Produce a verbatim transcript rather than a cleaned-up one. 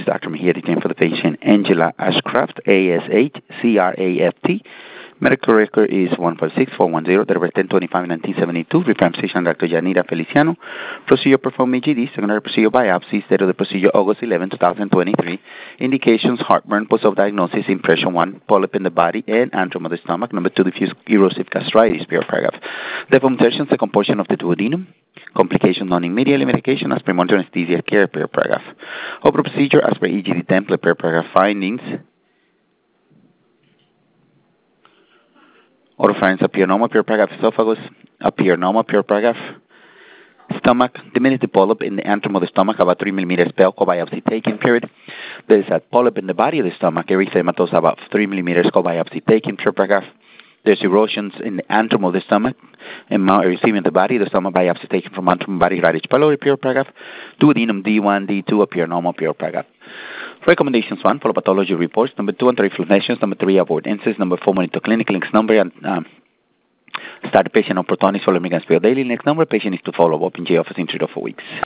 is Doctor Mejia, detained for the patient Angela Ashcraft, A S H C R A F T. Medical record is one five six four one zero, December ten twenty-five nineteen seventy-two. Reference patient Doctor Yanira Feliciano. Procedure performed E G D, secondary procedure biopsy, date of the procedure August eleventh, twenty twenty-three. Indications: heartburn, post of diagnosis, impression one, polyp in the body, and antrum of the stomach. Number two, diffuse erosive gastritis, per paragraph. Deformation, second portion of the duodenum. Complications non-immediately, medication as per monitor anesthesia care, per paragraph. Open procedure as per E G D template, per paragraph. Findings: oropharynx appearonoma, per paragraph. Esophagus appearonoma, per paragraph. Stomach, diminutive polyp in the antrum of the stomach, about three millimeters, Pelco biopsy taken, period. There is a polyp in the body of the stomach, erythematous, about three millimeters, biopsy taken, per paragraph. There's erosions in the antrum of the stomach and mount erythema in the body of the stomach, biopsy taken from antrum body radius pylori, per paragraph. Duodenum D one, D two, appearonoma, per paragraph. Recommendations: one, follow pathology reports. Number two, anti-inflammations. Number three, avoid N S A I S. Number four, monitor clinic links number and um, start the patient on Protonix, follow Megan's daily. Next number, patient is to follow up in J office in three to four weeks.